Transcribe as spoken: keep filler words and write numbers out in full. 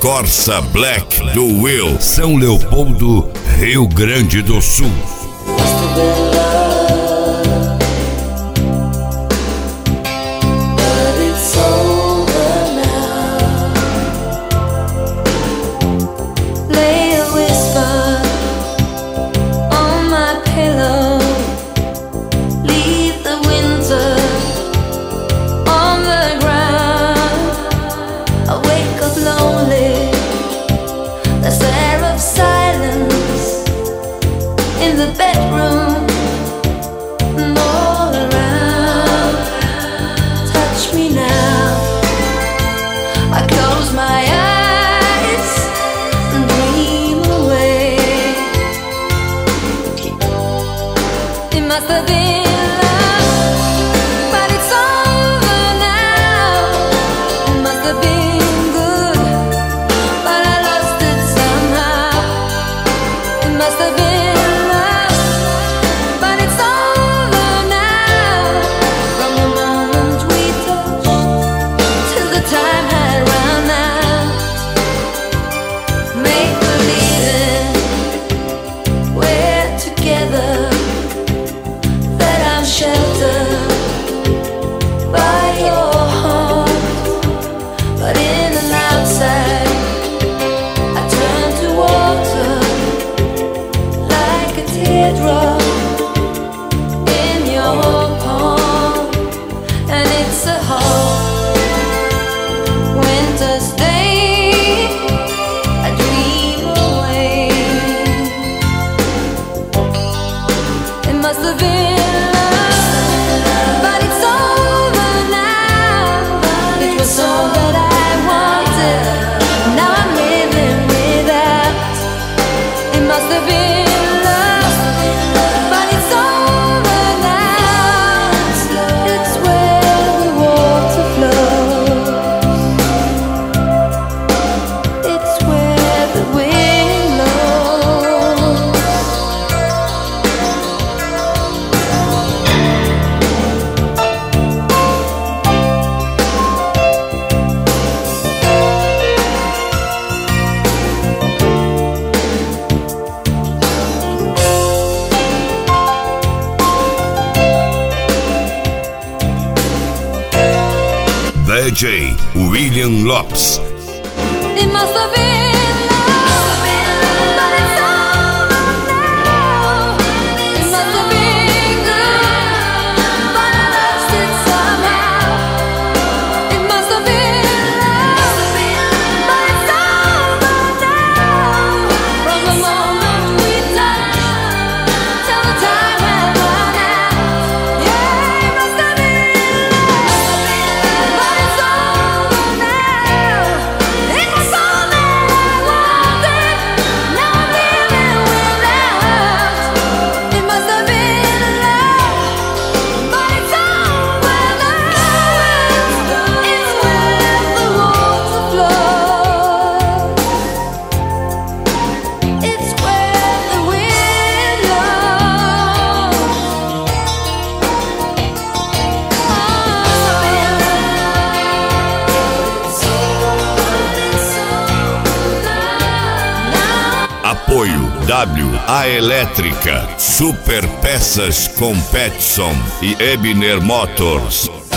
Corsa Black do Will, São Leopoldo, Rio Grande do Sul. D J William Lopes. It must have been love, but it's over now. It must have been good, but I lost it somehow. It must have been love, but it's over now. From the moment we touched till the time had run out. Yeah, it must have been love, but it's over now. It was all that I wanted. Now I'm living without. It must have been love, but it's over now. It's where the water flows. It's where the wind blows. Apoio W A Elétrica, Super Peças Competson e Ebner Motors.